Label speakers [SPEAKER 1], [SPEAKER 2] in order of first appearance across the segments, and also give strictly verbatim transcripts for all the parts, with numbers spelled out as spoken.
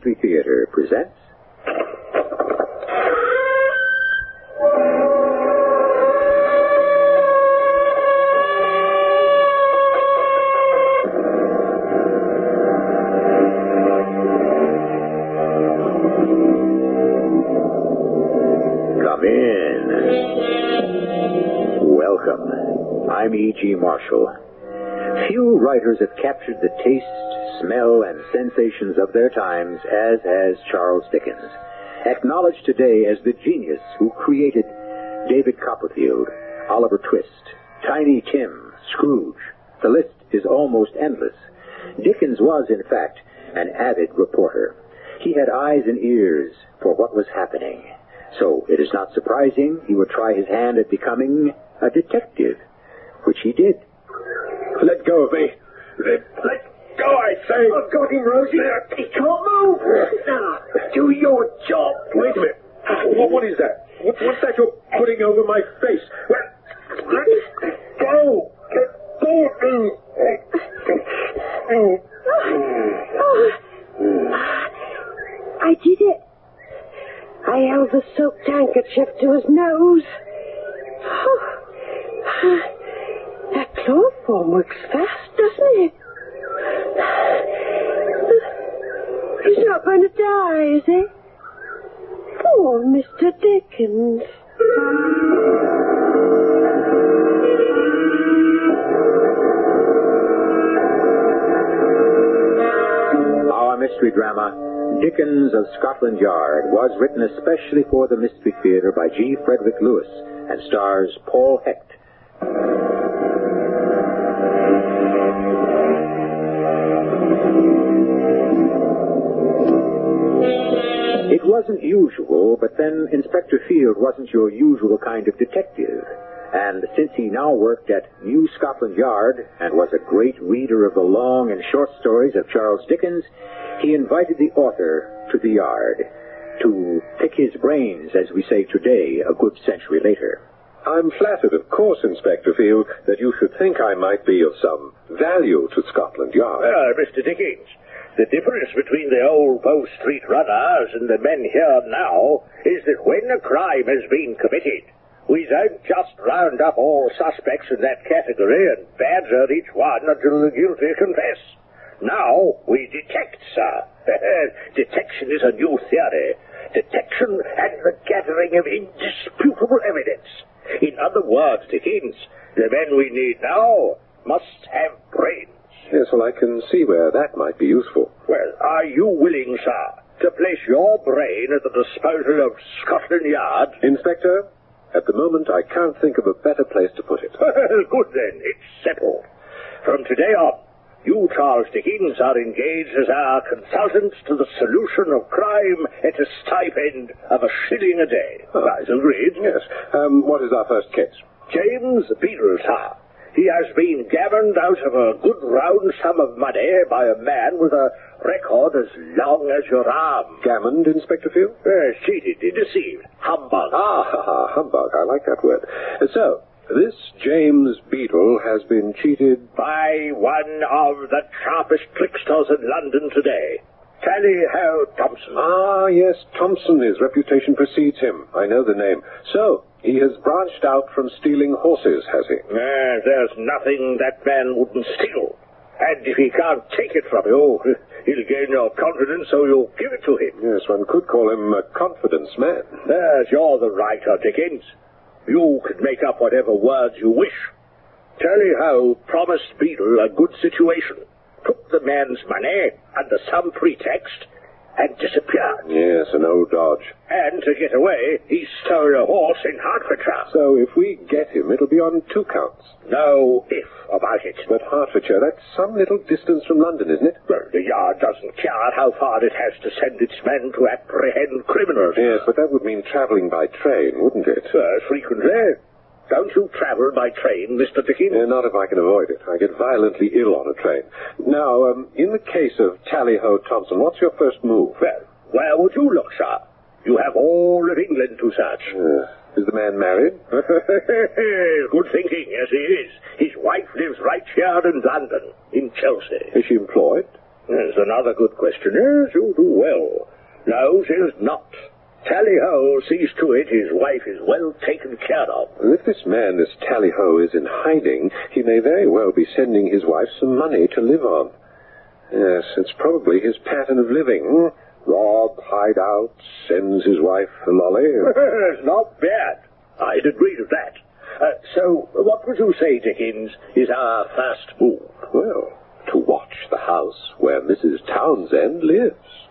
[SPEAKER 1] Mystery Theater presents... Come in. Welcome. I'm E G. Marshall. Few writers have captured the taste, smell, and sensations of their times as has Charles Dickens, acknowledged today as the genius who created David Copperfield, Oliver Twist, Tiny Tim, Scrooge. The list is almost endless. Dickens was, in fact, an avid reporter. He had eyes and ears for what was happening. So it is not surprising he would try his hand at becoming a detective, which he did.
[SPEAKER 2] Let go of me. Let, let go, I say.
[SPEAKER 3] I've got him, Rosie. He can't move. Now, do your job.
[SPEAKER 2] Wait a minute. What, what is that? What, what's that you're putting over my face? Let, let go. Let go of me.
[SPEAKER 3] Oh. I did it. I held the soaked handkerchief to his nose. Oh. That chloroform works fast, doesn't it? He's not going to die, is he? Poor Mister Dickens.
[SPEAKER 1] Our mystery drama, Dickens of Scotland Yard, was written especially for the Mystery Theater by G. Frederick Lewis and stars Paul Hecht. It wasn't usual, but then Inspector Field wasn't your usual kind of detective. And since he now worked at New Scotland Yard and was a great reader of the long and short stories of Charles Dickens, he invited the author to the Yard to pick his brains, as we say today, a good century later.
[SPEAKER 2] I'm flattered, of course, Inspector Field, that you should think I might be of some value to Scotland Yard.
[SPEAKER 4] Well, Mister Dickens, the difference between the old Bow Street runners and the men here now is that when a crime has been committed, we don't just round up all suspects in that category and badger each one until the guilty confess. Now we detect, sir. Detection is a new theory. Detection and the gathering of indisputable evidence. In other words, Dickens, the men we need now must have brains.
[SPEAKER 2] Yes, well, I can see where that might be useful.
[SPEAKER 4] Well, are you willing, sir, to place your brain at the disposal of Scotland Yard?
[SPEAKER 2] Inspector, at the moment I can't think of a better place to put it.
[SPEAKER 4] Good then, it's settled. From today on, you, Charles Dickens, are engaged as our consultant to the solution of crime at a stipend of a shilling a day.
[SPEAKER 2] Oh.
[SPEAKER 4] Right, agreed?
[SPEAKER 2] Yes. Um, what is our first case?
[SPEAKER 4] James Beadle, sir. He has been gammoned out of a good round sum of money by a man with a record as long as your arm.
[SPEAKER 2] Gammoned, Inspector Field?
[SPEAKER 4] Uh, cheated, deceived, humbug.
[SPEAKER 2] Ah, ha, ha, humbug. I like that word. Uh, so, this James Beadle has been cheated
[SPEAKER 4] by one of the sharpest tricksters in London today, Tally-Ho Thompson.
[SPEAKER 2] Ah, yes, Thompson. His reputation precedes him. I know the name. So, he has branched out from stealing horses, has he?
[SPEAKER 4] Uh, there's nothing that man wouldn't steal. And if he can't take it from you, he'll gain your confidence, so you'll give it to him.
[SPEAKER 2] Yes, one could call him a confidence man.
[SPEAKER 4] There's you're the writer, Dickens. You can make up whatever words you wish. Tally-Ho promised Beadle a good situation, took the man's money under some pretext, and disappeared.
[SPEAKER 2] Yes, an old dodge.
[SPEAKER 4] And to get away, he stole a horse in Hertfordshire.
[SPEAKER 2] So if we get him, it'll be on two counts.
[SPEAKER 4] No if about it.
[SPEAKER 2] But Hertfordshire, that's some little distance from London, isn't it?
[SPEAKER 4] Well, the Yard doesn't care how far it has to send its men to apprehend criminals.
[SPEAKER 2] Yes, but that would mean travelling by train, wouldn't it?
[SPEAKER 4] Uh, frequently. Don't you travel by train, Mister Dickens?
[SPEAKER 2] Uh, not if I can avoid it. I get violently ill on a train. Now, um, in the case of Tally-Ho Thompson, what's your first move?
[SPEAKER 4] Well, where would you look, sir? You have all of England to search.
[SPEAKER 2] Uh, is the man married?
[SPEAKER 4] Good thinking, yes, he is. His wife lives right here in London, in Chelsea.
[SPEAKER 2] Is she employed?
[SPEAKER 4] There's another good question. Yes, you do well. No, she's not. Tally-ho sees to it his wife is well taken care of.
[SPEAKER 2] If this man, this Tally-ho, is in hiding, he may very well be sending his wife some money to live on. Yes, it's probably his pattern of living. Rob, hide out, sends his wife a lolly.
[SPEAKER 4] Not bad. I'd agree to that. Uh, so, what would you say, Dickens, is our first move?
[SPEAKER 2] Well, to watch the house where Missus Townsend lives.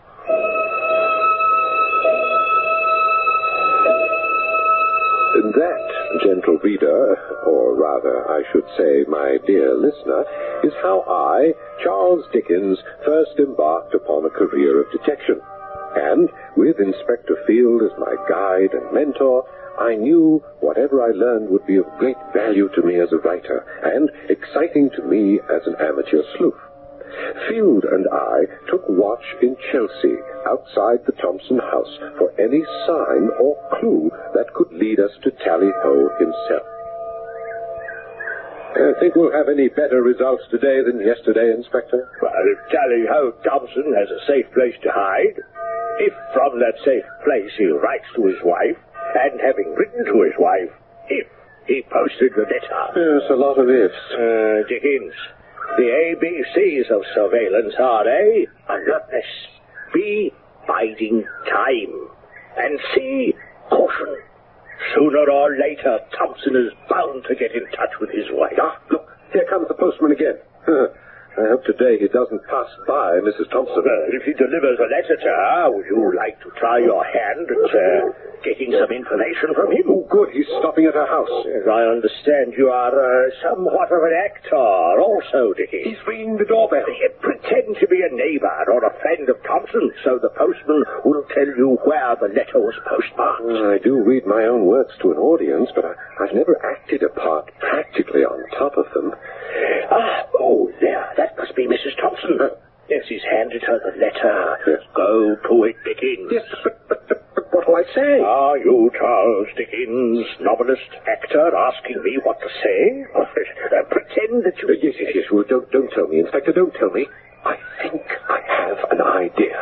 [SPEAKER 2] That, gentle reader, or rather, I should say, my dear listener, is how I, Charles Dickens, first embarked upon a career of detection. And, with Inspector Field as my guide and mentor, I knew whatever I learned would be of great value to me as a writer, and exciting to me as an amateur sleuth. Field and I took watch in Chelsea, outside the Thompson house, for any sign or clue that could lead us to Tally-ho himself. I think we'll have any better results today than yesterday, Inspector.
[SPEAKER 4] Well, if Tally-ho Thompson has a safe place to hide, if from that safe place he writes to his wife, and having written to his wife, if he posted the letter...
[SPEAKER 2] Yes, a lot of ifs.
[SPEAKER 4] Uh, Dickens... The A B Cs of surveillance are A, alertness, B, biding time, and C, caution. Sooner or later, Thompson is bound to get in touch with his wife.
[SPEAKER 2] Ah, look, here comes the postman again. I hope today he doesn't pass by Missus Thompson.
[SPEAKER 4] Well, if he delivers a letter to her, would you like to try your hand at uh, getting some information from him?
[SPEAKER 2] Oh, good, he's stopping at her house.
[SPEAKER 4] As I understand, you are uh, somewhat of an actor also, Dickie.
[SPEAKER 2] He's ringing the doorbell.
[SPEAKER 4] You pretend to be a neighbor or a friend of Thompson, so the postman will tell you where the letter was postmarked.
[SPEAKER 2] Well, I do read my own works to an audience, but I, I've never acted a part practically on top of them.
[SPEAKER 4] Ah, oh, there, that must be Missus Thompson. Uh, yes, he's handed her the letter.
[SPEAKER 2] Yes.
[SPEAKER 4] Go to it, Dickens.
[SPEAKER 2] Yes, but, but, but, but what'll I say?
[SPEAKER 4] Are you Charles Dickens, novelist, actor, asking me what to say? Uh, pretend that you...
[SPEAKER 2] Uh, yes, yes, yes, well, don't, don't tell me, Inspector, don't tell me. I think I have an idea.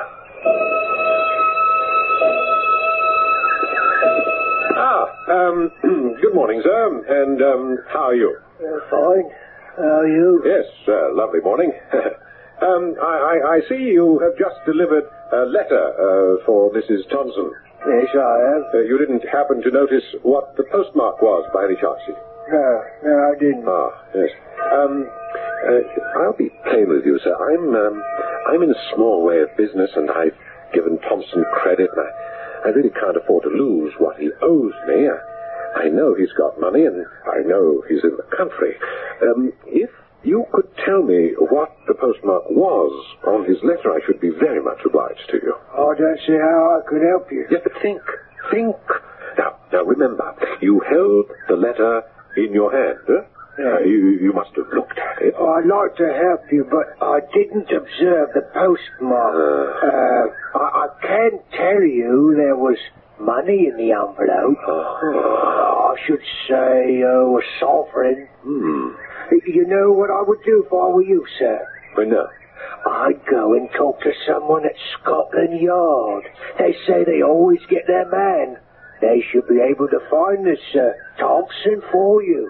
[SPEAKER 2] Ah, um, good morning, sir, and, um, how are you?
[SPEAKER 5] Uh, fine. How are you?
[SPEAKER 2] Yes, uh, lovely morning. um, I, I, I see you have just delivered a letter uh, for Missus Thompson.
[SPEAKER 5] Yes, I have.
[SPEAKER 2] Uh, you didn't happen to notice what the postmark was by any chance?
[SPEAKER 5] No, no, I didn't.
[SPEAKER 2] Ah, yes. Um, uh, I'll be plain with you, sir. I'm, um, I'm in a small way of business, and I've given Thompson credit, and I, I really can't afford to lose what he owes me. I, I know he's got money, and I know he's in the country. Um, if you could tell me what the postmark was on his letter, I should be very much obliged to you.
[SPEAKER 5] I don't see how I could help you.
[SPEAKER 2] Yes, but think, think. Now, now remember, you held the letter in your hand, huh?
[SPEAKER 5] Yeah.
[SPEAKER 2] Uh, you, you must have looked at it.
[SPEAKER 5] I'd like to help you, but I didn't observe the postmark.
[SPEAKER 2] Uh.
[SPEAKER 5] Uh, I, I can tell you there was money in the envelope.
[SPEAKER 2] Uh.
[SPEAKER 5] I should say uh, a sovereign.
[SPEAKER 2] Hmm.
[SPEAKER 5] You know what I would do if I were you, sir?
[SPEAKER 2] Well, no.
[SPEAKER 5] I'd go and talk to someone at Scotland Yard. They say they always get their man. They should be able to find this uh, Thompson for you.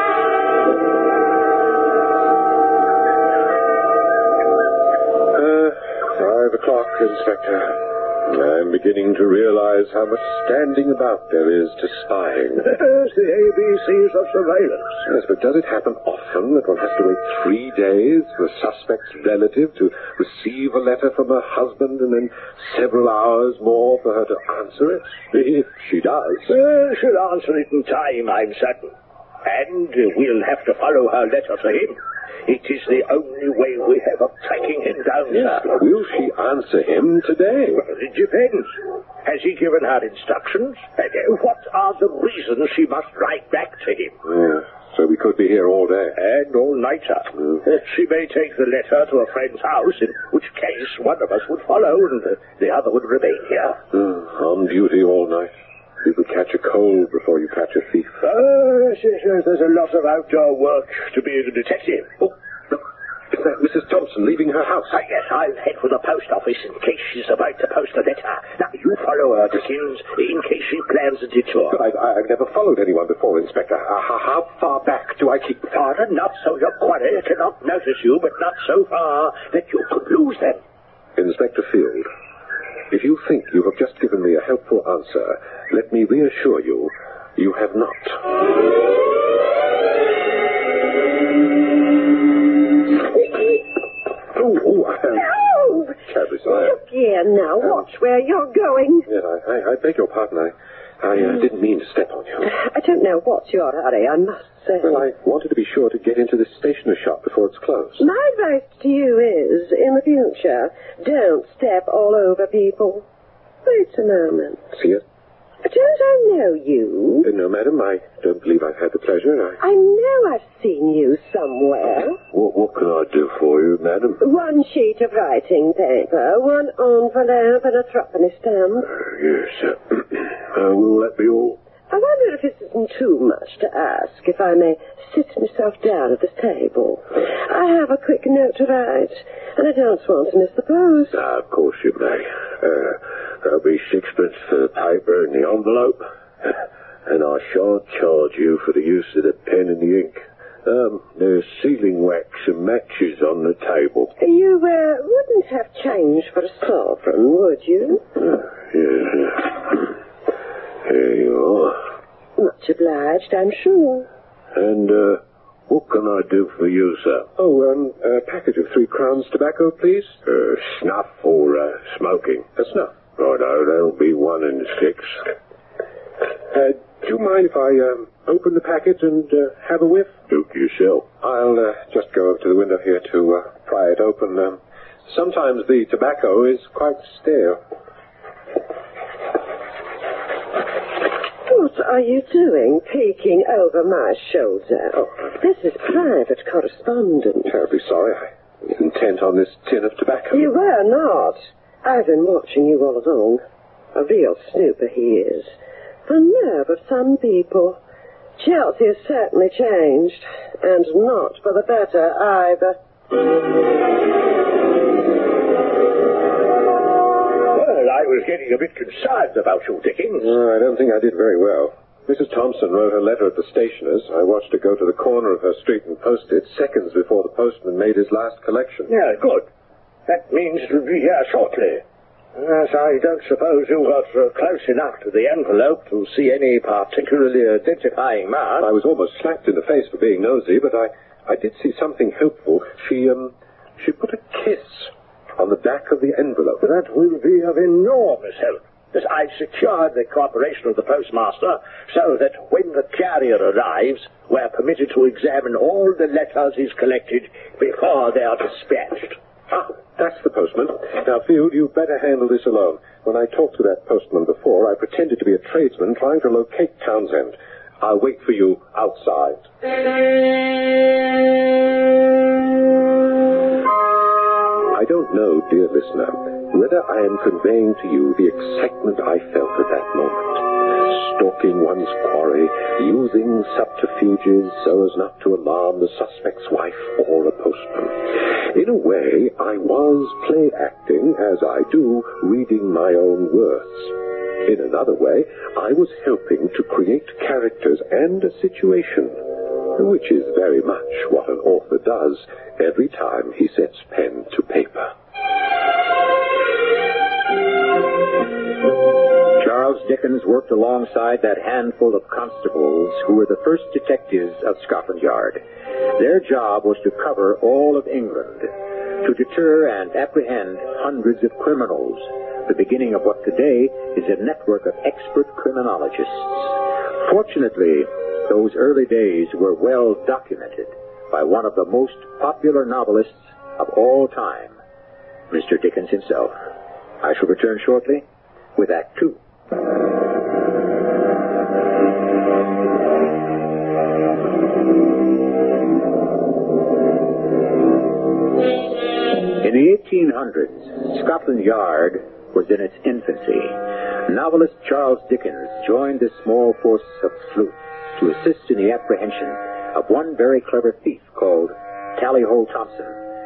[SPEAKER 2] Uh, five o'clock, Inspector. I'm beginning to realize how much standing about there is to spying.
[SPEAKER 4] Yes, the A B Cs of surveillance.
[SPEAKER 2] Yes, but does it happen often that one has to wait three days for a suspect's relative to receive a letter from her husband and then several hours more for her to answer it? If she does.
[SPEAKER 4] Well, she'll answer it in time, I'm certain. And uh, we'll have to follow her letter to him. It is the only way we have of tracking him down,
[SPEAKER 2] Yes,
[SPEAKER 4] sir.
[SPEAKER 2] will she answer him today?
[SPEAKER 4] Well, it depends. Has he given her instructions? And uh, what are the reasons she must write back to him?
[SPEAKER 2] Yeah, so we could be here all day.
[SPEAKER 4] And all night, sir.
[SPEAKER 2] Mm.
[SPEAKER 4] Uh, she may take the letter to a friend's house, in which case one of us would follow and uh, the other would remain here.
[SPEAKER 2] Mm, on duty all night. You could catch a cold before you catch a thief.
[SPEAKER 4] Oh, yes, yes, yes, there's a lot of outdoor work to be a detective.
[SPEAKER 2] Oh, look, Uh, Missus Thompson leaving her house.
[SPEAKER 4] Uh, yes, I'll head for the post office in case she's about to post a letter. Now, you follow her, Dickens, in case she plans a detour.
[SPEAKER 2] But I've, I've never followed anyone before, Inspector. Uh, how, how far back do I keep?
[SPEAKER 4] Far enough so your quarry cannot notice you, but not so far that you could lose them.
[SPEAKER 2] Inspector Field, if you think you have just given me a helpful answer, let me reassure you, you have not. Oh, oh, I am
[SPEAKER 3] No!
[SPEAKER 2] terribly sorry.
[SPEAKER 3] Look here now. Watch where you're going.
[SPEAKER 2] Yes, I, I, I beg your pardon. I, I uh, didn't mean to step on you.
[SPEAKER 3] I don't know what's your hurry, I must say.
[SPEAKER 2] Well, I wanted to be sure to get into this stationer's shop before it's closed.
[SPEAKER 3] My advice to you is, in the future, don't step all over people. Wait a moment.
[SPEAKER 2] See it?
[SPEAKER 3] Don't I know you?
[SPEAKER 2] Uh, no, madam, I don't believe I've had the pleasure. I...
[SPEAKER 3] I know I've seen you somewhere.
[SPEAKER 2] What, what can I do for you, madam?
[SPEAKER 3] One sheet of writing paper, one envelope, and a threepenny stamp.
[SPEAKER 2] Uh, yes, uh, uh, will that be all?
[SPEAKER 3] I wonder if it isn't too much to ask if I may sit myself down at this table. I have a quick note to write, and I don't want to miss the post.
[SPEAKER 2] Ah, of course you may. Uh, there'll be sixpence for the paper and the envelope, and I shan't charge you for the use of the pen and the ink. Um, there's sealing wax and matches on the table.
[SPEAKER 3] You uh, wouldn't have change for a sovereign, would you?
[SPEAKER 2] Uh, yes. Here you are.
[SPEAKER 3] Much obliged, I'm sure.
[SPEAKER 2] And, uh, what can I do for you, sir? Oh, um, a package of three crowns tobacco, please. Uh, snuff or, uh, smoking? A snuff. Righto, there'll be one and six. Uh, do you mind if I, um, open the packet and, uh, have a whiff? Do it yourself. I'll, uh, just go over to the window here to, uh, pry it open. Um, sometimes the tobacco is quite stale.
[SPEAKER 3] What are you doing, peeking over my shoulder?
[SPEAKER 2] Oh.
[SPEAKER 3] This is private correspondence.
[SPEAKER 2] Terribly sorry. I was intent on this tin of tobacco.
[SPEAKER 3] You were not. I've been watching you all along. A real snooper he is. The nerve of some people. Chelsea has certainly changed, and not for the better either.
[SPEAKER 4] Well, I was getting a bit concerned about you, Dickens.
[SPEAKER 2] No, I don't think I did very well. Missus Thompson wrote her letter at the stationer's. I watched her go to the corner of her street and post it seconds before the postman made his last collection.
[SPEAKER 4] Yeah, good. That means it will be here shortly. Yes, I don't suppose you got uh, close enough to the envelope to see any particularly identifying mark.
[SPEAKER 2] I was almost slapped in the face for being nosy, but I, I did see something helpful. She, um, she put a kiss on the back of the envelope.
[SPEAKER 4] That will be of enormous help, as I've secured the cooperation of the postmaster so that when the carrier arrives, we're permitted to examine all the letters he's collected before they are dispatched.
[SPEAKER 2] Ah, that's the postman. Now, Field, you'd better handle this alone. When I talked to that postman before, I pretended to be a tradesman trying to locate Townsend. I'll wait for you outside. I don't know, dear listener, whether I am conveying to you the excitement I felt at that moment. Stalking one's quarry, using subterfuges so as not to alarm the suspect's wife or a postman. In a way, I was play acting, as I do, reading my own words. In another way, I was helping to create characters and a situation, which is very much what an author does every time he sets pen to paper.
[SPEAKER 1] Charles Dickens worked alongside that handful of constables who were the first detectives of Scotland Yard. Their job was to cover all of England, to deter and apprehend hundreds of criminals, the beginning of what today is a network of expert criminologists. Fortunately, those early days were well documented by one of the most popular novelists of all time, Mister Dickens himself. I shall return shortly with Act Two. In the eighteen hundreds, Scotland Yard was in its infancy. Novelist Charles Dickens joined this small force of sleuths to assist in the apprehension of one very clever thief called Tally Ho Thompson.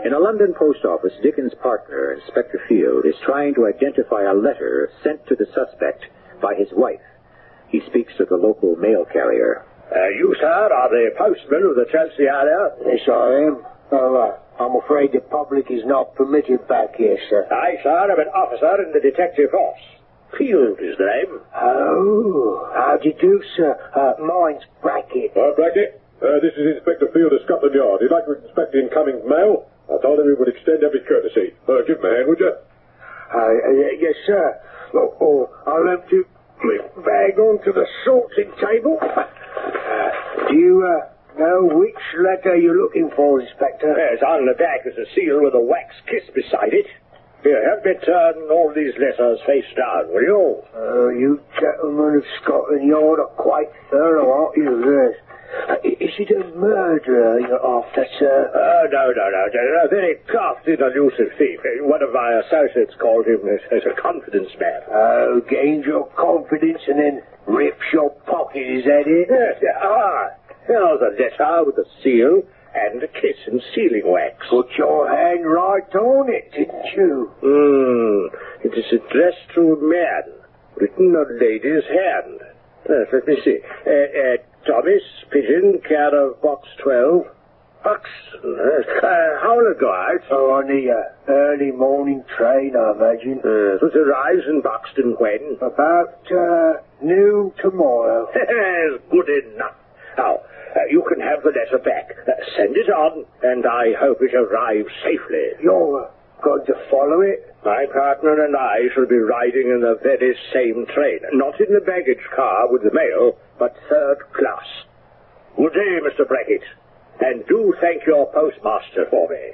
[SPEAKER 1] In a London post office, Dickens' partner, Inspector Field, is trying to identify a letter sent to the suspect by his wife. He speaks to the local mail carrier.
[SPEAKER 4] Uh, you, sir, are the postman of the Chelsea area?
[SPEAKER 5] Yes, I am. Oh, uh, I'm afraid the public is not permitted back here, sir.
[SPEAKER 4] Aye, sir, I'm an officer in the detective force. Field is the name.
[SPEAKER 5] Oh, how do you do, sir? Uh, mine's Brackett.
[SPEAKER 2] Uh, Brackett, uh, this is Inspector Field of Scotland Yard. He'd like to inspect the incoming mail. I told him he would extend every courtesy. Uh, give him a hand, would you?
[SPEAKER 5] Uh, uh, yes, sir. Oh, oh, I'll have to lift bag onto the sorting table. Uh, do you uh, know which letter you're looking for, Inspector?
[SPEAKER 4] Yes, on the back is a seal with a wax kiss beside it. Here, help me turn all these letters face down, will you?
[SPEAKER 5] Oh, uh, you gentlemen of Scotland Yard are quite thorough, aren't you? Yes. Uh, is it a murderer you're after, sir?
[SPEAKER 4] Oh, no, no, no, no, a very crafty and elusive thief. One of my associates called him as, as a confidence man.
[SPEAKER 5] Oh, gains your confidence and then rips your pocket, is that it?
[SPEAKER 4] Yes, yeah. Ah, here's a letter with a seal and a kiss and sealing wax.
[SPEAKER 5] Put your hand right on it, didn't you?
[SPEAKER 4] Hmm, it is addressed to a man, written on a lady's hand. Yes, let me see. Uh, uh, Thomas Pigeon, care of Box twelve. Buxton. Uh, how will it go out?
[SPEAKER 5] Oh, on the uh, early morning train, I imagine.
[SPEAKER 4] Uh, it arrives in Buxton when?
[SPEAKER 5] About uh, noon tomorrow.
[SPEAKER 4] Good enough. Now, uh, you can have the letter back. Uh, send it on, and I hope it arrives safely.
[SPEAKER 5] You're uh, going to follow it?
[SPEAKER 4] My partner and I shall be riding in the very same train. Not in the baggage car with the mail, but third class. Good day, Mister Brackett. And do thank your postmaster for me.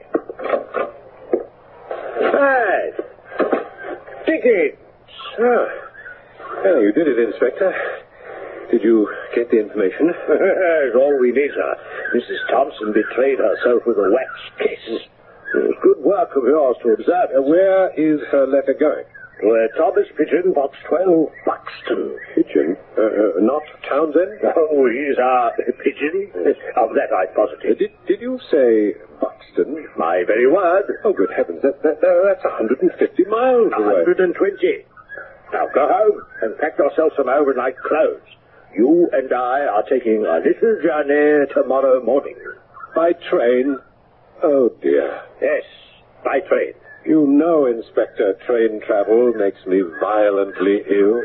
[SPEAKER 4] Hi. Dickens.
[SPEAKER 2] Ah. Well, you did it, Inspector. Did you get the information?
[SPEAKER 4] That's all we need, sir. Missus Thompson betrayed herself with a wax kiss. It was good work of yours to observe it.
[SPEAKER 2] Uh, where is her letter going?
[SPEAKER 4] To uh, Thomas Pigeon, Box twelve, Buxton.
[SPEAKER 2] Pigeon? Uh, uh, not Townsend?
[SPEAKER 4] Oh, he's our Pigeon. Of that I'm
[SPEAKER 2] Uh,
[SPEAKER 4] positive.
[SPEAKER 2] did, did you say Buxton?
[SPEAKER 4] My very word.
[SPEAKER 2] Oh, good heavens, that, that, that, that's one hundred fifty miles away.
[SPEAKER 4] one hundred twenty. Now go home and pack yourself some overnight clothes. You and I are taking a little journey tomorrow morning.
[SPEAKER 2] By train? Oh, dear.
[SPEAKER 4] Yes, by train.
[SPEAKER 2] You know, Inspector, train travel makes me violently ill.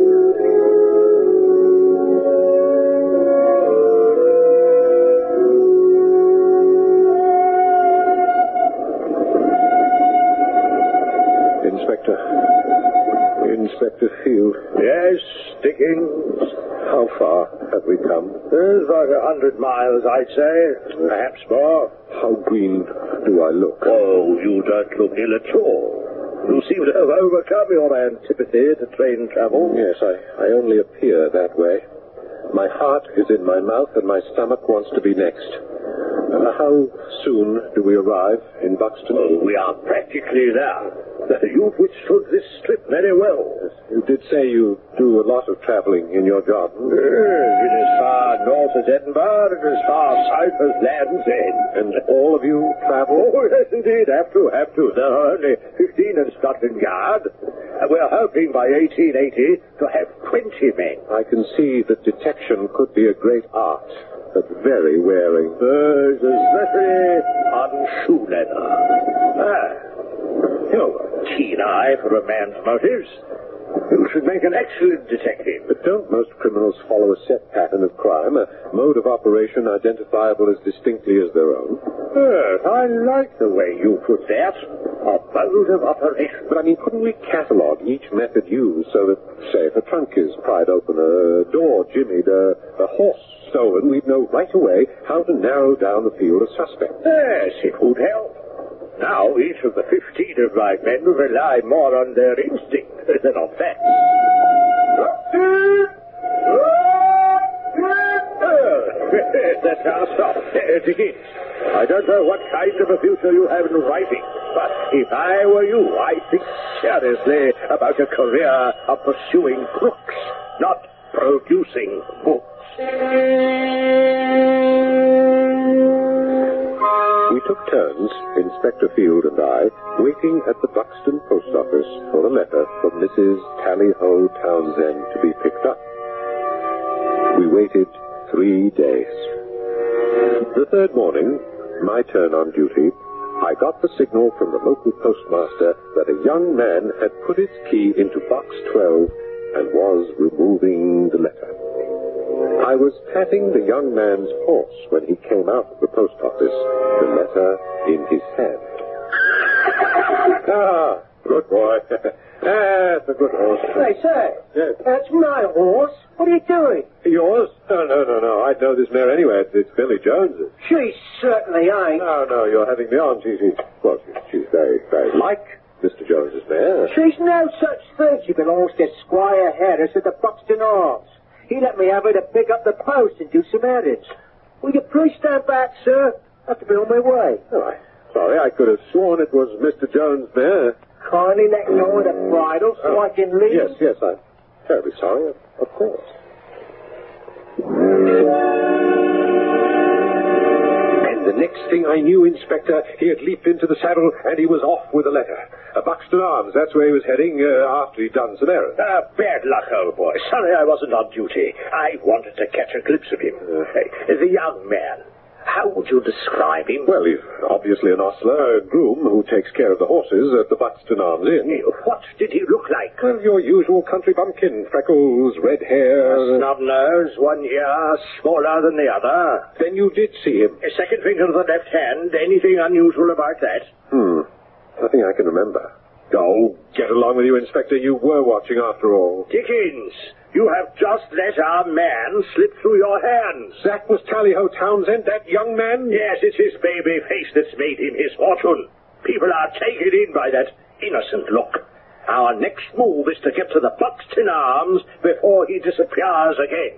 [SPEAKER 2] Inspector. Inspector Field.
[SPEAKER 4] Yes, Dickens.
[SPEAKER 2] How far have we come?
[SPEAKER 4] There's about a hundred miles, I'd say. Perhaps more.
[SPEAKER 2] How green do I look?
[SPEAKER 4] Oh, you don't look ill at all. You seem to have overcome your antipathy to train travel.
[SPEAKER 2] Yes, I, I only appear that way. My heart is in my mouth and my stomach wants to be next. Uh, how soon do we arrive in Buxton?
[SPEAKER 4] Oh, we are practically there. You've withstood this trip very well.
[SPEAKER 2] Yes, you did say you do a lot of traveling in your job.
[SPEAKER 4] Yes, it is far north as Edinburgh and as far south as Land's End.
[SPEAKER 2] And all of you travel?
[SPEAKER 4] Oh, yes, indeed. Have to, have to. There are only fifteen in Scotland Yard. And we're hoping by eighteen eighty to have twenty men.
[SPEAKER 2] I can see that detection could be a great art, but very wearing.
[SPEAKER 4] Uh, especially on shoe leather. Ah, you've a keen eye for a man's motives. You should make an excellent detective.
[SPEAKER 2] But don't most criminals follow a set pattern of crime, a mode of operation identifiable as distinctly as their own?
[SPEAKER 4] Yes, I like the way you put that. A mode of operation.
[SPEAKER 2] But I mean, couldn't we catalogue each method used so that, say, if a trunk is pried open, a door jimmied, a, a horse stolen, we'd know right away how to narrow down the field of suspects?
[SPEAKER 4] Yes, it would help. Now, each of the fifteen of my men will rely more on their instinct than on facts. That's our stop. Uh, Dickens, I don't know what kind of a future you have in writing, but if I were you, I'd think seriously about a career of pursuing crooks, not producing books.
[SPEAKER 2] We took turns, Inspector Field and I, waiting at the Buxton post office for a letter from Missus Tally-Ho Townsend to be picked up. We waited three days. The third morning, my turn on duty, I got the signal from the local postmaster that a young man had put his key into box twelve and was removing the letter. I was patting the young man's horse when he came out of the post office, the letter in his hand. Ah, good boy. That's a good horse.
[SPEAKER 5] Hey, sir.
[SPEAKER 2] Yes.
[SPEAKER 5] That's my horse. What are you doing?
[SPEAKER 2] Yours? No, no, no, no. I'd know this mare anyway. It's, it's Billy Jones's.
[SPEAKER 5] She certainly ain't.
[SPEAKER 2] No, no, you're having me on. She's, she's, well, she's, she's very, very like Mister Jones's mare.
[SPEAKER 5] She's no such thing. She belongs to Squire Harris at the Buxton Arms. He let me have her to pick up the post and do some errands. Will you please stand back, sir? I have to be on my way.
[SPEAKER 2] Oh, I, sorry, I could have sworn it was Mister Jones' mare.
[SPEAKER 5] Kindly let go of the bridle so I can leave.
[SPEAKER 2] Yes, yes, I'm terribly sorry, of, of course. And the next thing I knew, Inspector, he had leaped into the saddle and he was off with a letter. Uh, Buxton Arms, that's where he was heading uh, after he'd done some errands.
[SPEAKER 4] Uh, bad luck, old boy. Sorry I wasn't on duty. I wanted to catch a glimpse of him. Uh, hey, the young man. How would you describe him?
[SPEAKER 2] Well, he's obviously an ostler, a groom who takes care of the horses at the Buxton Arms Inn.
[SPEAKER 4] What did he look like?
[SPEAKER 2] Well, your usual country bumpkin. Freckles, red hair.
[SPEAKER 4] A snub nose, one ear smaller than the other.
[SPEAKER 2] Then you did see him.
[SPEAKER 4] A second finger to the left hand. Anything unusual about that?
[SPEAKER 2] Hmm. Nothing I can remember. Oh, get along with you, Inspector. You were watching after all.
[SPEAKER 4] Dickens, you have just let our man slip through your hands.
[SPEAKER 2] That was Tally-Ho Townsend, that young man?
[SPEAKER 4] Yes, it's his baby face that's made him his fortune. People are taken in by that innocent look. Our next move is to get to the Buxton Arms before he disappears again.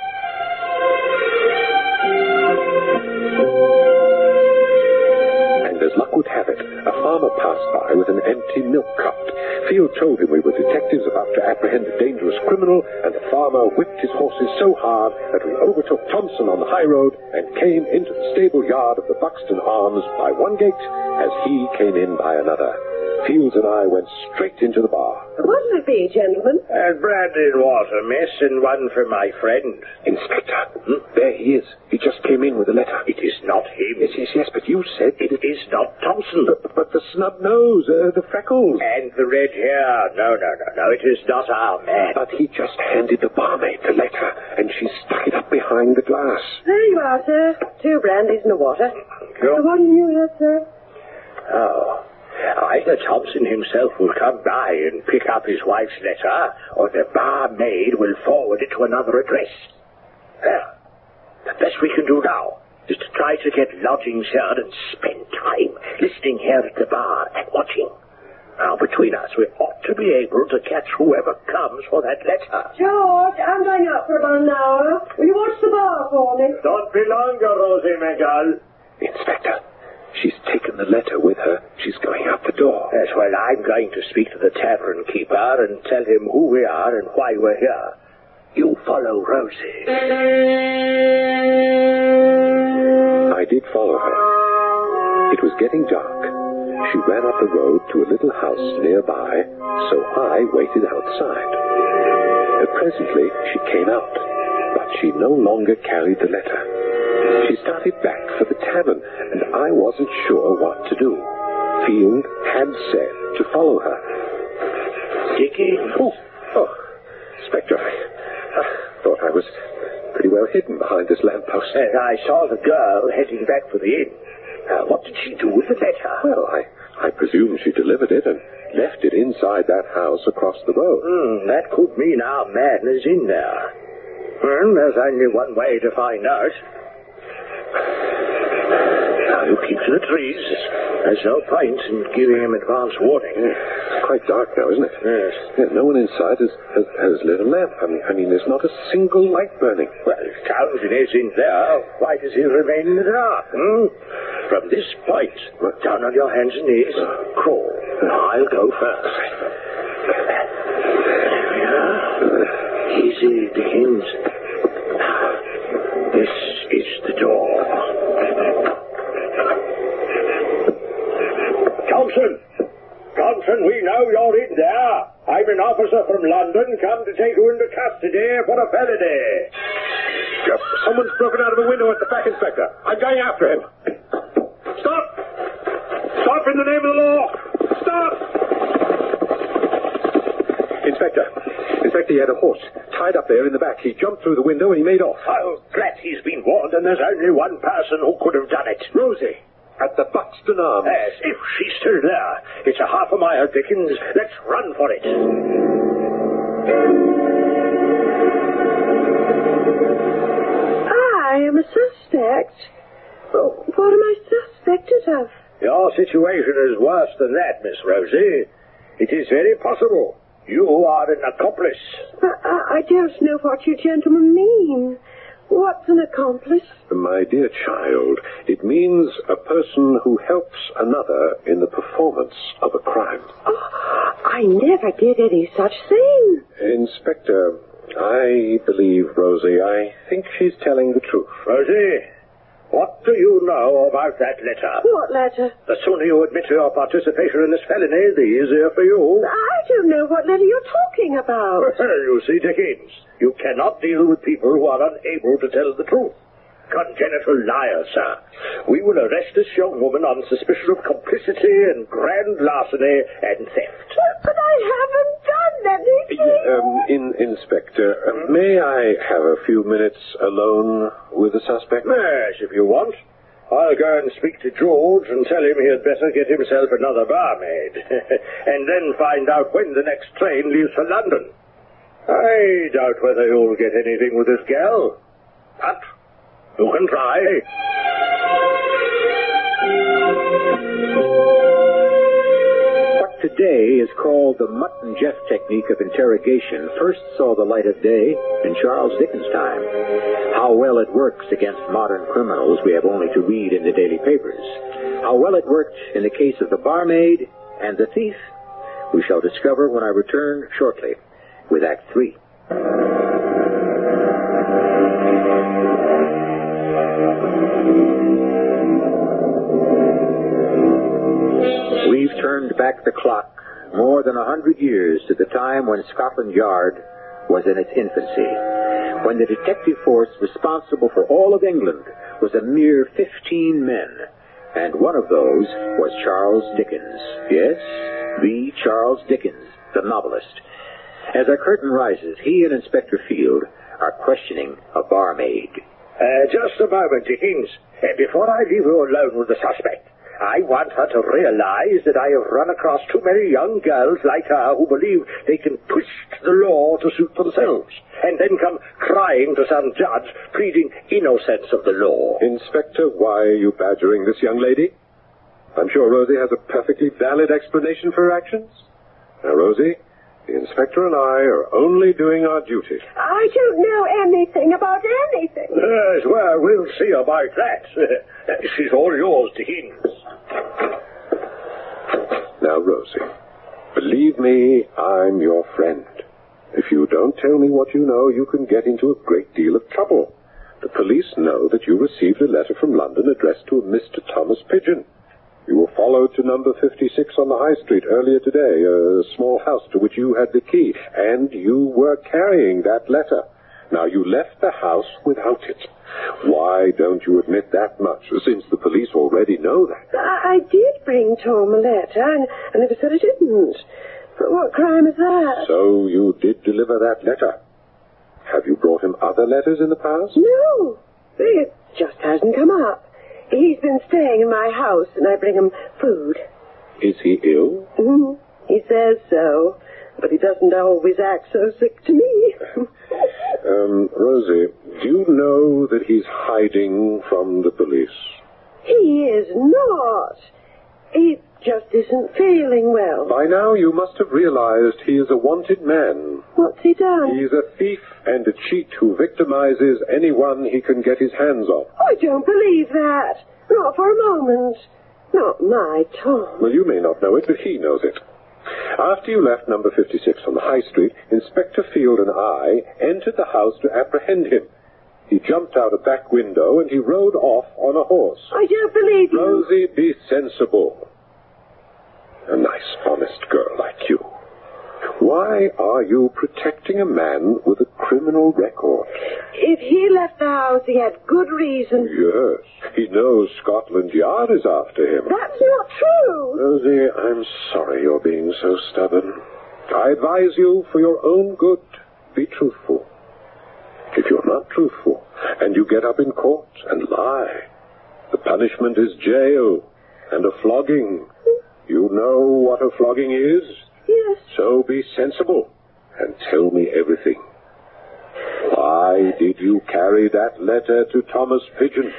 [SPEAKER 2] As luck would have it, a farmer passed by with an empty milk cart. Field told him we were detectives about to apprehend a dangerous criminal, and the farmer whipped his horses so hard that we overtook Thompson on the high road and came into the stable yard of the Buxton Arms by one gate as he came in by another. Fields and I went straight into the bar.
[SPEAKER 3] What will it be, gentlemen?
[SPEAKER 4] And brandy and water, miss, and one for my friend.
[SPEAKER 2] Inspector, hmm? There he is. He just came in with a letter.
[SPEAKER 4] It is not him.
[SPEAKER 2] Yes, yes, yes, but you said...
[SPEAKER 4] It is not Thompson.
[SPEAKER 2] But, but the snub nose, uh, the freckles.
[SPEAKER 4] And the red hair. No, no, no, no, it is not our man.
[SPEAKER 2] But he just handed the barmaid the letter, and she stuck it up behind the glass.
[SPEAKER 3] There you are, sir. Two brandies and a water.
[SPEAKER 4] Sure.
[SPEAKER 3] What do you have, sir?
[SPEAKER 4] Oh... Either Thompson himself will come by and pick up his wife's letter, or the barmaid will forward it to another address. Well, the best we can do now is to try to get lodgings here and spend time listening here at the bar and watching. Now, between us, we ought to be able to catch whoever comes for that letter.
[SPEAKER 3] George, I'm going out for about an hour. Will you watch the bar for me?
[SPEAKER 4] Don't be longer, Rosie, my girl.
[SPEAKER 2] Inspector, she's taken the letter with her. She's going out the door.
[SPEAKER 4] Yes, well, I'm going to speak to the tavern keeper and tell him who we are and why we're here. You follow Rosie.
[SPEAKER 2] I did follow her. It was getting dark. She ran up the road to a little house nearby, so I waited outside. Uh, presently, she came out, but she no longer carried the letter. She started back for the tavern, and I wasn't sure what to do. Field had said to follow her.
[SPEAKER 4] Dickens.
[SPEAKER 2] Oh, oh, Inspector, I, I thought I was pretty well hidden behind this lamppost.
[SPEAKER 4] And I saw the girl heading back for the inn. Uh, what did she do with the letter?
[SPEAKER 2] Well, I, I presume she delivered it and left it inside that house across the road.
[SPEAKER 4] Mm, that could mean our man is in there. Well, there's only one way to find out. Now, you keep to the trees. There's no point in giving him advance warning.
[SPEAKER 2] Yeah, it's quite dark now, isn't it?
[SPEAKER 4] Yes.
[SPEAKER 2] Yeah, no one inside has, has, has lit a lamp. I mean, I mean, there's not a single light burning.
[SPEAKER 4] Well, if Townsend is in there, why does he remain in the dark? Hmm? From this point, down on your hands and knees, crawl. I'll go first. There we are. Easy, Dickens. This is the door. Thompson! Thompson, we know you're in there. I'm an officer from London, come to take you into custody for a felony.
[SPEAKER 2] Yep, someone's broken out of the window at the back, Inspector. I'm going after him. Stop! Stop in the name of the law! Stop! Inspector. Inspector, he had a horse tied up there in the back. He jumped through the window and he made off.
[SPEAKER 4] Oh, drat, he's been warned, and there's only one person who could have done it.
[SPEAKER 2] Rosie, at the Buxton Arms.
[SPEAKER 4] Yes, if she's still there. It's a half a mile, Dickens. Let's run for it.
[SPEAKER 3] I am a suspect. Oh, what am I suspected of?
[SPEAKER 4] Your situation is worse than that, Miss Rosie. It is very possible. You are an accomplice.
[SPEAKER 3] But I, I don't know what you gentlemen mean. What's an accomplice?
[SPEAKER 2] My dear child, it means a person who helps another in the performance of a crime.
[SPEAKER 3] Oh, I never did any such thing.
[SPEAKER 2] Inspector, I believe Rosie. I think she's telling the truth.
[SPEAKER 4] Rosie, what do you know about that letter?
[SPEAKER 3] What letter?
[SPEAKER 4] The sooner you admit to your participation in this felony, the easier for you.
[SPEAKER 3] I don't know what letter you're talking about.
[SPEAKER 4] Well, you see, Dickens, you cannot deal with people who are unable to tell the truth. Congenital liars, sir. We will arrest this young woman on suspicion of complicity and grand larceny and theft.
[SPEAKER 3] But I haven't done anything.
[SPEAKER 2] Um, in, Inspector, uh, may I have a few minutes alone with the suspect?
[SPEAKER 4] Yes, if you want. I'll go and speak to George and tell him he had better get himself another barmaid. And then find out when the next train leaves for London. I doubt whether you'll get anything with this gal. But you can try.
[SPEAKER 1] What today is called the Mutt and Jeff technique of interrogation first saw the light of day in Charles Dickens' time. How well it works against modern criminals we have only to read in the daily papers. How well it worked in the case of the barmaid and the thief, we shall discover when I return shortly with Act Three. We've turned back the clock more than a hundred years to the time when Scotland Yard was in its infancy, when the detective force responsible for all of England was a mere fifteen men, and one of those was Charles Dickens. Yes, the Charles Dickens, the novelist. As our curtain rises, he and Inspector Field are questioning a barmaid.
[SPEAKER 4] Uh, just a moment, Dickens. Uh, before I leave you alone with the suspect, I want her to realize that I have run across too many young girls like her who believe they can twist the law to suit themselves, and then come crying to some judge pleading innocence of the law.
[SPEAKER 2] Inspector, why are you badgering this young lady? I'm sure Rosie has a perfectly valid explanation for her actions. Now, Rosie, the inspector and I are only doing our duty.
[SPEAKER 3] I don't know anything about anything.
[SPEAKER 4] Yes, well, we'll see about that. She's all yours, Dickens.
[SPEAKER 2] Now, Rosie, believe me, I'm your friend. If you don't tell me what you know, you can get into a great deal of trouble. The police know that you received a letter from London addressed to a Mister Thomas Pigeon. You were followed to number fifty-six on the High Street earlier today, a small house to which you had the key, and you were carrying that letter. Now, you left the house without it. Why don't you admit that much, since the police already know that?
[SPEAKER 3] I, I did bring Tom a letter. I, I never said I didn't. But what crime is that?
[SPEAKER 2] So you did deliver that letter. Have you brought him other letters in the past?
[SPEAKER 3] No. It just hasn't come up. He's been staying in my house, and I bring him food.
[SPEAKER 2] Is he ill?
[SPEAKER 3] Mm-hmm. He says so, but he doesn't always act so sick to me.
[SPEAKER 2] um, Rosie, do you know that he's hiding from the police?
[SPEAKER 3] He is not. He just isn't feeling well.
[SPEAKER 2] By now you must have realized he is a wanted man.
[SPEAKER 3] What's he done?
[SPEAKER 2] He's a thief and a cheat who victimizes anyone he can get his hands on.
[SPEAKER 3] I don't believe that. Not for a moment. Not my Tom.
[SPEAKER 2] Well, you may not know it, but he knows it. After you left number fifty-six on the High Street, Inspector Field and I entered the house to apprehend him. He jumped out a back window and he rode off on a horse.
[SPEAKER 3] I don't believe you.
[SPEAKER 2] Rosie, be sensible. A nice, honest girl like you. Why are you protecting a man with a criminal record?
[SPEAKER 3] If he left the house, he had good reason.
[SPEAKER 2] Yes, he knows Scotland Yard is after him.
[SPEAKER 3] That's not true.
[SPEAKER 2] Rosie, I'm sorry you're being so stubborn. I advise you, for your own good, be truthful. If you're not truthful, and you get up in court and lie, the punishment is jail and a flogging. You know what a flogging is?
[SPEAKER 3] Yes.
[SPEAKER 2] So be sensible and tell me everything. Why did you carry that letter to Thomas Pigeon?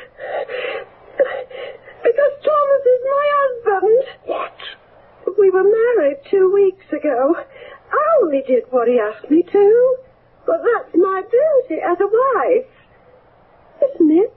[SPEAKER 3] Because Thomas is my husband.
[SPEAKER 2] What?
[SPEAKER 3] We were married two weeks ago. I only did what he asked me to. But that's my duty as a wife. Isn't it?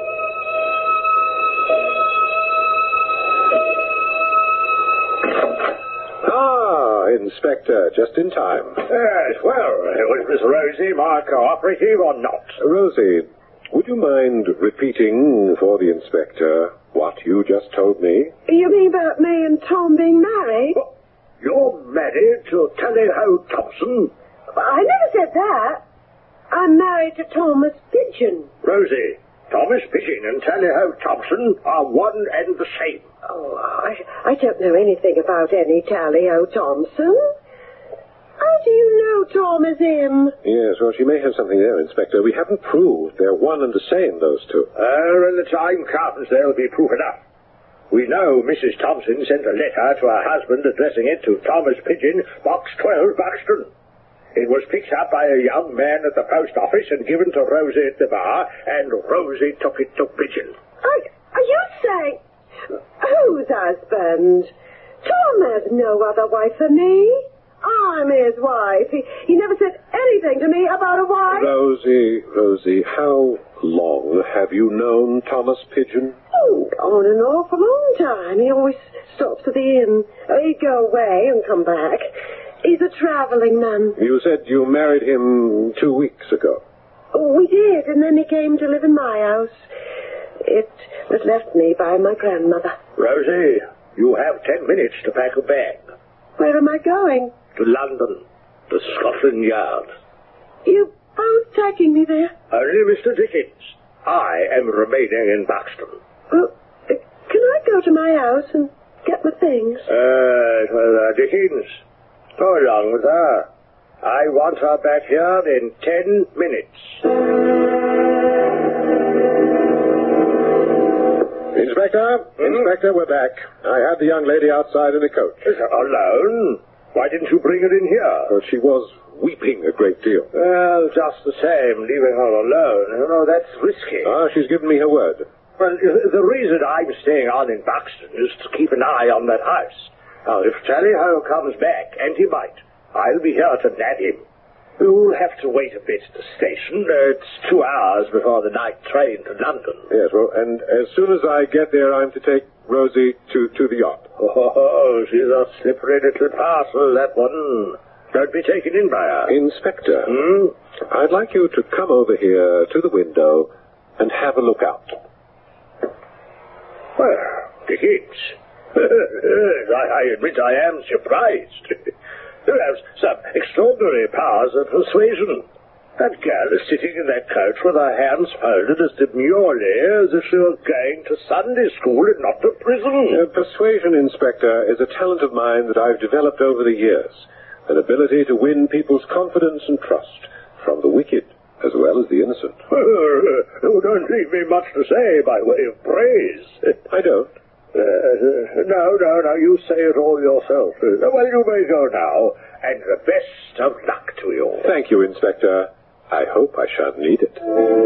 [SPEAKER 2] Ah, Inspector, just in time.
[SPEAKER 4] Yes, well, was Miss Rosie my cooperative or not?
[SPEAKER 2] Rosie, would you mind repeating for the Inspector what you just told me?
[SPEAKER 3] You mean about me and Tom being married?
[SPEAKER 4] Oh, you're married to Tally Ho Thompson?
[SPEAKER 3] I never said that. I'm married to Thomas Pigeon.
[SPEAKER 4] Rosie, Thomas Pigeon and Tally Ho Thompson are one and the same.
[SPEAKER 3] Oh, I, I don't know anything about any Tally Ho Thompson. How do you know Tom is him?
[SPEAKER 2] Yes, well, she may have something there, Inspector. We haven't proved they're one and the same, those two.
[SPEAKER 4] Oh, when the time comes, there'll be proof enough. We know Missus Thompson sent a letter to her husband addressing it to Thomas Pigeon, Box twelve, Buxton. It was picked up by a young man at the post office and given to Rosie at the bar, and Rosie took it to Pigeon.
[SPEAKER 3] Are, are you saying... Whose husband? Tom has no other wife than me. I'm his wife. He, he never said anything to me about a wife.
[SPEAKER 2] Rosie, Rosie, how long have you known Thomas Pigeon?
[SPEAKER 3] Oh, on an awful long time. He always stops at the inn. He'd go away and come back. He's a traveling man.
[SPEAKER 2] You said you married him two weeks ago.
[SPEAKER 3] Oh, we did, and then he came to live in my house. It was left me by my grandmother.
[SPEAKER 4] Rosie, you have ten minutes to pack a bag.
[SPEAKER 3] Where am I going?
[SPEAKER 4] To London, to Scotland Yard.
[SPEAKER 3] You both taking me there?
[SPEAKER 4] Only Mister Dickens. I am remaining in Buxton.
[SPEAKER 3] Well, uh, can I go to my house and get my things?
[SPEAKER 4] Uh, well, uh, Dickens, go along with her. I want her back here in ten minutes.
[SPEAKER 2] Inspector,
[SPEAKER 4] Hmm?
[SPEAKER 2] Inspector, we're back. I had the young lady outside in a coach.
[SPEAKER 4] Is her alone? Why didn't you bring her in here?
[SPEAKER 2] Well, she was weeping a great deal.
[SPEAKER 4] Well, just the same, leaving her alone. You know, that's risky.
[SPEAKER 2] Ah, she's given me her word.
[SPEAKER 4] Well, the reason I'm staying on in Buxton is to keep an eye on that house. Now, if Tally Ho comes back, and he might, I'll be here to nab him. You'll have to wait a bit at the station. Uh, it's two hours before the night train to London.
[SPEAKER 2] Yes, well, and as soon as I get there, I'm to take Rosie to, to the yacht.
[SPEAKER 4] Oh, she's a slippery little parcel, that one. Don't be taken in by her.
[SPEAKER 2] Inspector,
[SPEAKER 4] Hmm?
[SPEAKER 2] I'd like you to come over here to the window and have a look out.
[SPEAKER 4] Well, Dickens. I, I admit I am surprised. You have some extraordinary powers of persuasion. That girl is sitting in that coach with her hands folded as demurely as if she were going to Sunday school and not to prison.
[SPEAKER 2] Uh, persuasion, Inspector, is a talent of mine that I've developed over the years. An ability to win people's confidence and trust from the wicked as well as the innocent.
[SPEAKER 4] You don't leave me much to say by way of praise.
[SPEAKER 2] I don't.
[SPEAKER 4] Uh, no, no, no, you say it all yourself. Uh, well, you may go now, and the best of luck to you.
[SPEAKER 2] Thank you, Inspector. I hope I shan't need it.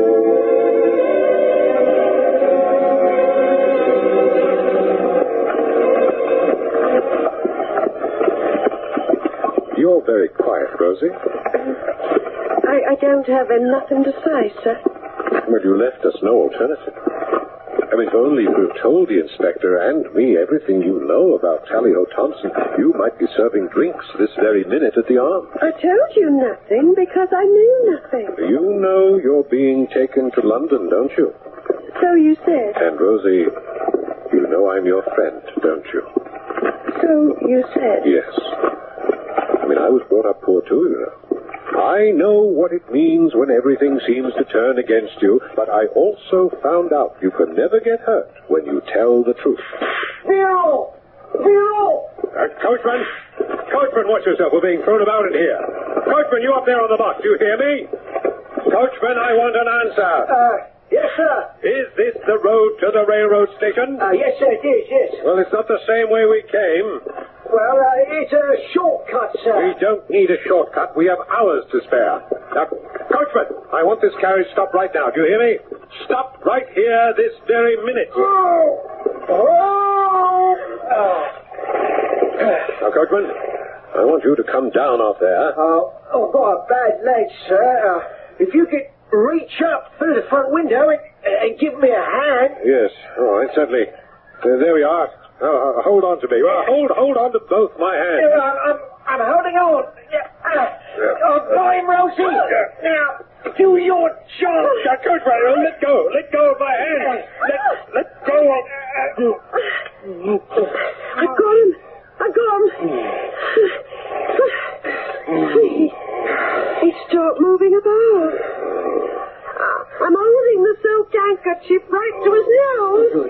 [SPEAKER 2] You're very quiet, Rosie.
[SPEAKER 3] I, I don't have nothing to say, sir.
[SPEAKER 2] Well, you left us no alternative. I mean, if only you could have told the Inspector and me everything you know about Tally Ho Thompson, you might be serving drinks this very minute at the Arms.
[SPEAKER 3] I told you nothing because I knew nothing.
[SPEAKER 2] You know you're being taken to London, don't you?
[SPEAKER 3] So you said.
[SPEAKER 2] And, Rosie, you know I'm your friend, don't you?
[SPEAKER 3] So you said?
[SPEAKER 2] Yes. I mean, I was brought up poor too, you know. I know what it means when everything seems to turn against you, but I also found out you can never get hurt when you tell the truth.
[SPEAKER 5] Bill! Bill!
[SPEAKER 2] Uh, coachman! Coachman, watch yourself. We're being thrown about in here. Coachman, you up there on the box, do you hear me? Coachman, I want an answer.
[SPEAKER 5] Uh, yes, sir.
[SPEAKER 2] Is this the road to the railroad station?
[SPEAKER 5] Uh, yes, sir, it is, yes.
[SPEAKER 2] Well, it's not the same way we came.
[SPEAKER 5] Well, uh, it's a shortcut, sir.
[SPEAKER 2] We don't need a shortcut. We have hours to spare. Now, coachman, I want this carriage stopped right now. Do you hear me? Stop right here this very minute.
[SPEAKER 5] Oh! Oh!
[SPEAKER 2] Now, coachman, I want you to come down off there.
[SPEAKER 5] Oh, oh, got a bad leg, sir. Uh, if you could reach up through the front window and, and give me a hand.
[SPEAKER 2] Yes, all right, certainly. Uh, there we are. Uh, uh, hold on to me. Uh, hold, hold on to both my hands.
[SPEAKER 5] Uh, I'm, I'm holding on. Yeah. Uh,
[SPEAKER 2] Yeah.
[SPEAKER 5] oh, got him, Rosie.
[SPEAKER 2] Yeah.
[SPEAKER 5] Now, do your job.
[SPEAKER 2] Now, coachman, uh, let go. Let go of my hand. Let, let go of...
[SPEAKER 3] I got him. I got him. He, he stopped moving about. I'm holding the silk handkerchief right to his nose.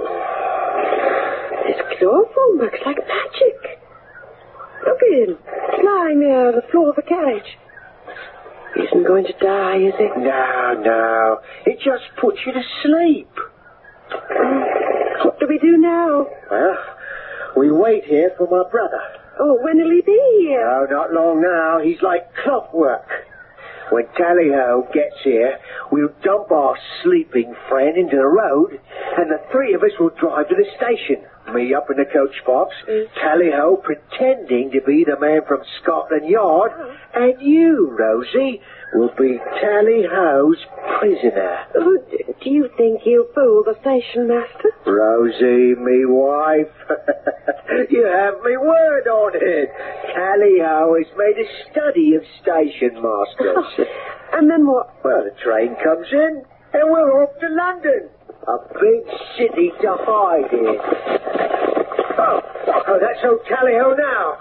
[SPEAKER 3] His chloroform works like magic. Look at him, lying there on the floor of the carriage. He isn't going to die, is he?
[SPEAKER 5] No, no. It just puts you to sleep.
[SPEAKER 3] What do we do now?
[SPEAKER 5] Well, we wait here for my brother.
[SPEAKER 3] Oh, when will he be here?
[SPEAKER 5] No, not long now. He's like clockwork. When Tally-Ho gets here, we'll dump our sleeping friend into the road, and the three of us will drive to the station. Me up in the coach box,
[SPEAKER 3] Mm.
[SPEAKER 5] Tally-Ho pretending to be the man from Scotland Yard, and you, Rosie, will be Tally-Ho's prisoner.
[SPEAKER 3] Oh, d- do you think he'll fool the station master?
[SPEAKER 5] Rosie, me wife, you have me word on it. Tally-Ho has made a study of station masters.
[SPEAKER 3] And then what?
[SPEAKER 5] Well, the train comes in, and we're off to London. A big city to hide in. Oh, oh that's old Tally-Ho now.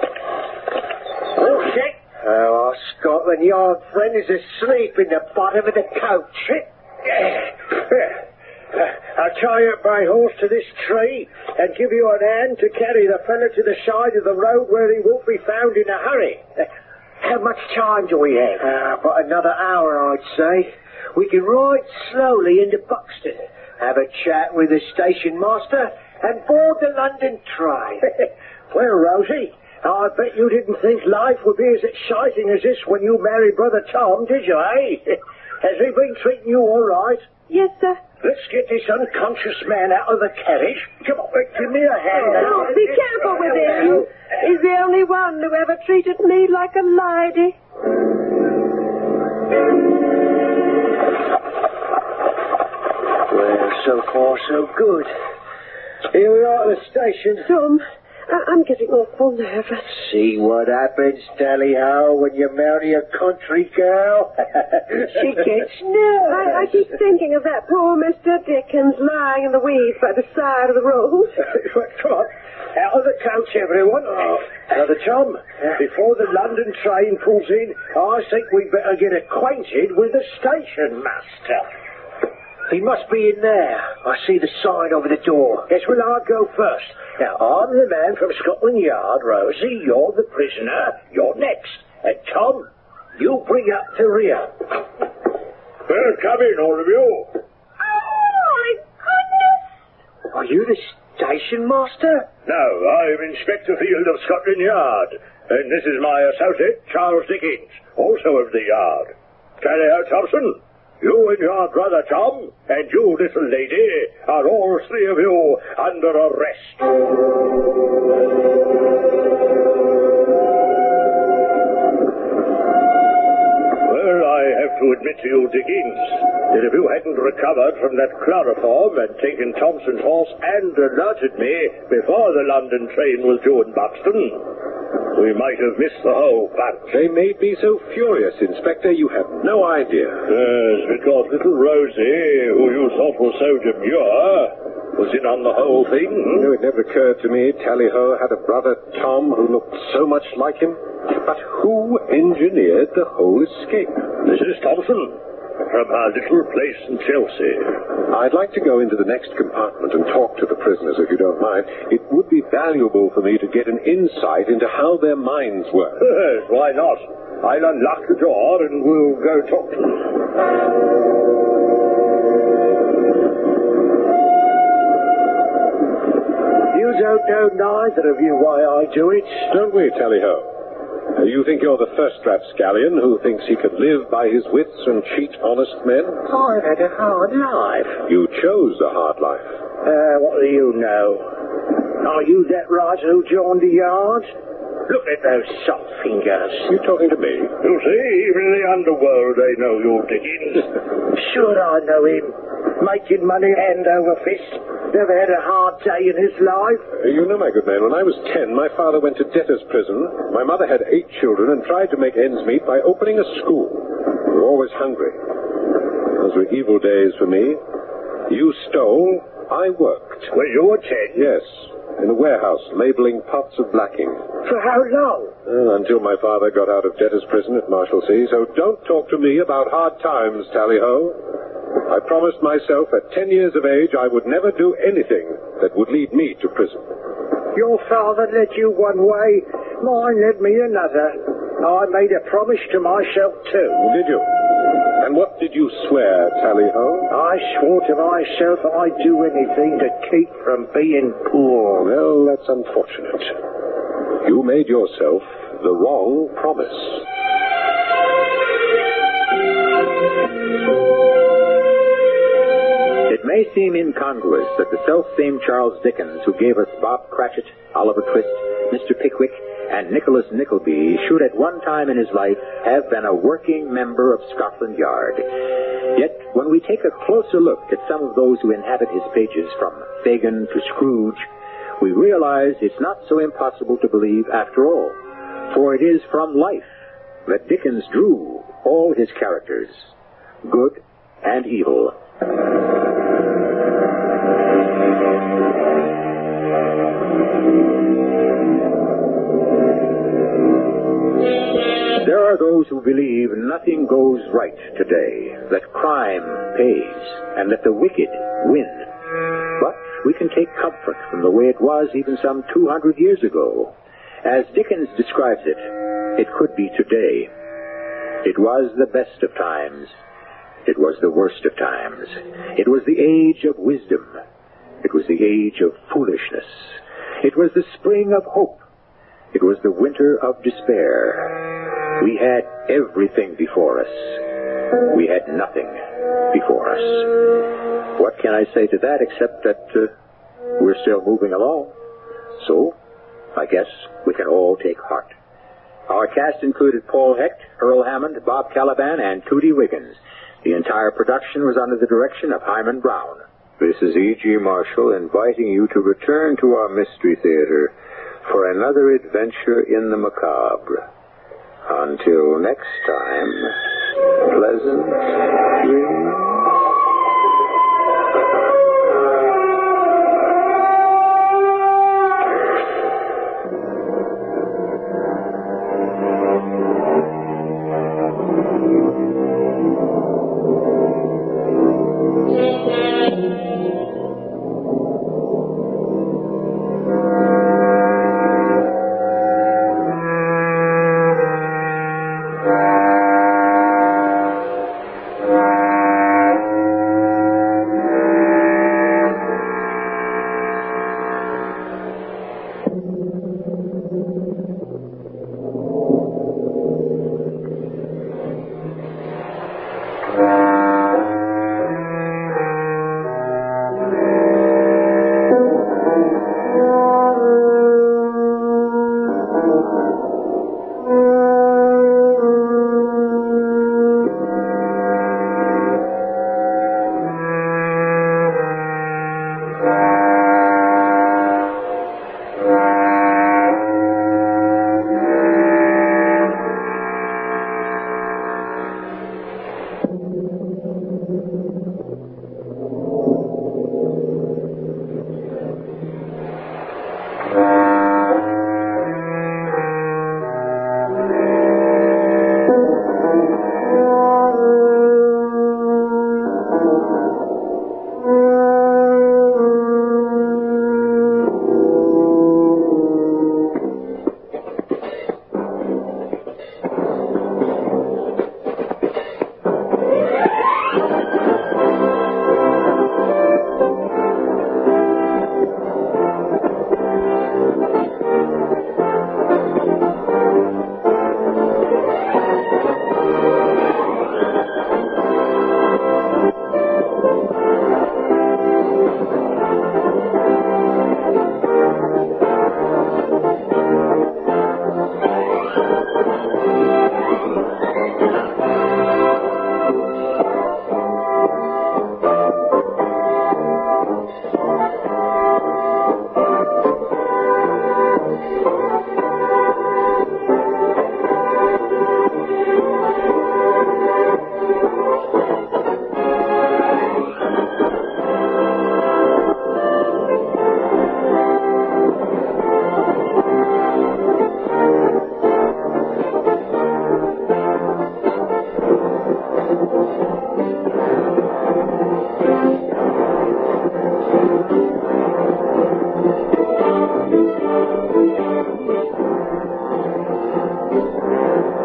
[SPEAKER 5] Oh, shit. Oh, our Scotland Yard friend is asleep in the bottom of the coach. I'll tie up my horse to this tree and give you an hand to carry the fellow to the side of the road where he won't be found in a hurry. How much time do we have? Uh, about another hour, I'd say. We can ride slowly into Buxton, have a chat with the station master, and board the London train. Well, Rosie, I bet you didn't think life would be as exciting as this when you married Brother Tom, did you, eh? Has he been treating you all right?
[SPEAKER 3] Yes, sir.
[SPEAKER 5] Let's get this unconscious man out of the carriage. Come on, give me a hand.
[SPEAKER 3] Oh, be careful with him. He's the only one who ever treated me like a lady.
[SPEAKER 5] Well, so far so good. Here we are at the station.
[SPEAKER 3] Tom, I- I'm getting awful nervous.
[SPEAKER 5] See what happens, Tally-Ho, when you marry a country girl? She gets nervous.
[SPEAKER 3] I, I keep thinking of that poor Mister Dickens lying in the weeds by the side of the road.
[SPEAKER 5] Come on, out of the coach, everyone. Oh. Brother Tom, before the London train pulls in, I think we'd better get acquainted with the station master. He must be in there. I see the sign over the door. Yes, well, I'll go first. Now, I'm the man from Scotland Yard, Rosie. You're the prisoner. You're next. And Tom, you bring up the rear.
[SPEAKER 4] Well, come in, all of you.
[SPEAKER 3] Oh, my goodness!
[SPEAKER 5] Are you the station master?
[SPEAKER 4] No, I'm Inspector Field of Scotland Yard. And this is my associate, Charles Dickens, also of the Yard. Tally-Ho Thompson, you and your brother Tom, and you, little lady, are all three of you under arrest. Well, I have to admit to you, Dickens, that if you hadn't recovered from that chloroform and taken Thompson's horse and alerted me before the London train was due in Buxton, we might have missed the whole bunch.
[SPEAKER 2] They made me so furious, Inspector, you have no idea.
[SPEAKER 4] Yes, because little Rosie, who you thought was so demure, was in on the whole thing.
[SPEAKER 2] You know, it never occurred to me Tally-Ho had a brother, Tom, who looked so much like him. But who engineered the whole escape?
[SPEAKER 4] Missus Thompson, from her little place in Chelsea.
[SPEAKER 2] I'd like to go into the next compartment and talk to the prisoners, if you don't mind. It would be valuable for me to get an insight into how their minds work.
[SPEAKER 4] Yes, why not? I'll unlock the door and we'll go talk to them.
[SPEAKER 5] You don't know neither of you why I do it.
[SPEAKER 2] Don't we, Tally-Ho? Uh, you think you're the first rapscallion who thinks he could live by his wits and cheat honest men?
[SPEAKER 5] I've had a hard life.
[SPEAKER 2] You chose a hard life.
[SPEAKER 5] Uh, what do you know? Are you that writer who joined the yard? Look at those soft fingers.
[SPEAKER 2] You talking to me?
[SPEAKER 4] You see, even in the underworld they know you're Dickens.
[SPEAKER 5] Sure I know him. Making money hand over fist. Never had a hard day in his life.
[SPEAKER 2] Uh, you know, my good man, when I was ten, my father went to debtor's prison. My mother had eight children and tried to make ends meet by opening a school. We were always hungry. Those were evil days for me. You stole, I worked.
[SPEAKER 4] When you were ten?
[SPEAKER 2] Yes, in a warehouse, labeling pots of blacking.
[SPEAKER 5] For how long?
[SPEAKER 2] Uh, until my father got out of debtor's prison at Marshalsea. So don't talk to me about hard times, Tally-Ho. I promised myself at ten years of age I would never do anything that would lead me to prison.
[SPEAKER 5] Your father led you one way, mine led me another. I made a promise to myself too.
[SPEAKER 2] Did you? And what did you swear, Tally-Ho?
[SPEAKER 5] I swore to myself I'd do anything to keep from being poor.
[SPEAKER 2] Well, that's unfortunate. You made yourself the wrong promise.
[SPEAKER 1] It may seem incongruous that the self-same Charles Dickens, who gave us Bob Cratchit, Oliver Twist, Mister Pickwick, and Nicholas Nickleby, should at one time in his life have been a working member of Scotland Yard. Yet, when we take a closer look at some of those who inhabit his pages, from Fagin to Scrooge, we realize it's not so impossible to believe after all. For it is from life that Dickens drew all his characters, good and evil. There are those who believe nothing goes right today, that crime pays, and that the wicked win. But we can take comfort from the way it was even some two hundred years ago. As Dickens describes it, it could be today. It was the best of times. It was the worst of times. It was the age of wisdom. It was the age of foolishness. It was the spring of hope. It was the winter of despair. We had everything before us. We had nothing before us. What can I say to that except that uh, we're still moving along? So, I guess we can all take heart. Our cast included Paul Hecht, Earl Hammond, Bob Caliban, and Tootie Wiggins. The entire production was under the direction of Hyman Brown. This is E G. Marshall inviting you to return to our Mystery Theater for another adventure in the macabre. Until next time, pleasant dreams.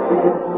[SPEAKER 1] Thank you.